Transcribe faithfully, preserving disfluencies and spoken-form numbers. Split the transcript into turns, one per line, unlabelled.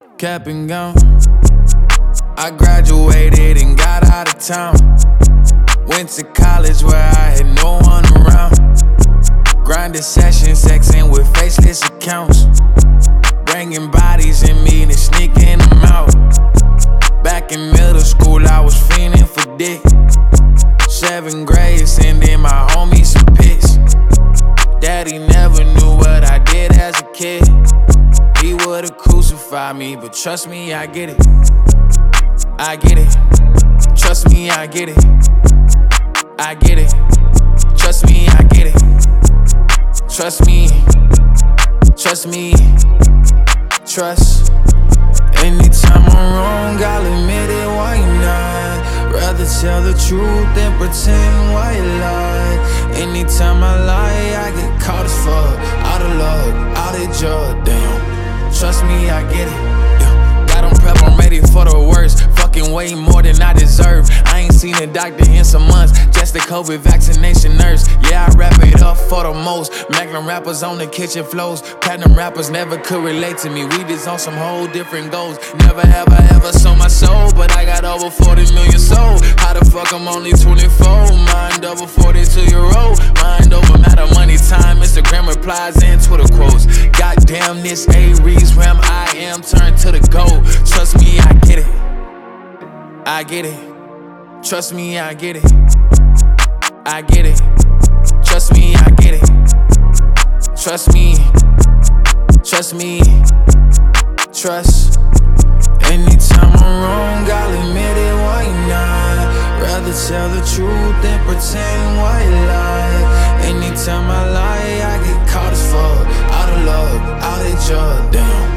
Cap and gown. I graduated and got out of town. Went to college where I had no one around. Grinded sessions, sexing with faceless accounts. Bringing bodies in me and sneaking them out. Back in middle school, I was fiending for dick. Seventh grade, sending my homies some pics. Daddy never knew what I did as a kid. He would've crucified me, but trust me, I get it. I get it. Trust me, I get it. I get it. Trust me, I get it. Trust me. Trust me. Trust. Anytime I'm wrong, I'll admit it, why not? Rather tell the truth than pretend why you lie. Anytime I lie, I get caught as fuck. Out of luck, out of judge, damn. Trust me, I get it. Yeah. Got on prep, I'm ready for the worst. Fucking way more than I deserve. I ain't seen a doctor in some months. Just a COVID vaccination nurse. Yeah, I wrap it up for the most. Magnum rappers on the kitchen floors. Platinum rappers never could relate to me. We just on some whole different goals. Never have I ever sold my soul, but I got over forty million sold. How the fuck I'm only twenty-four? Mind over forty-two year old. Mind over matter, money, time, Instagram replies and Twitter quotes. Goddamn, this A-Rees where I am turned to the goal. Trust me, I get it. I get it. Trust me, I get it. I get it. Trust me, I get it. Trust me. Trust me. Trust. Anytime I'm wrong, I'll admit it, why not? Rather tell the truth than pretend why you lie. Anytime I lie, I get caught as fuck. Out of luck, out of judge, damn.